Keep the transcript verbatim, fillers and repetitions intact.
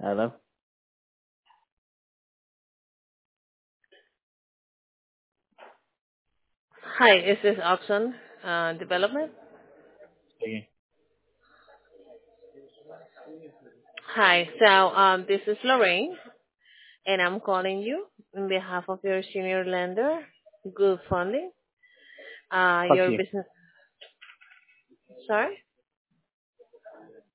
Hello. Hi, is this Oxon uh, Development? Speaking. Hi, so um, this is Lorraine, and I'm calling you on behalf of your senior lender, Good Funding. Uh, Fuck your you. business, sorry?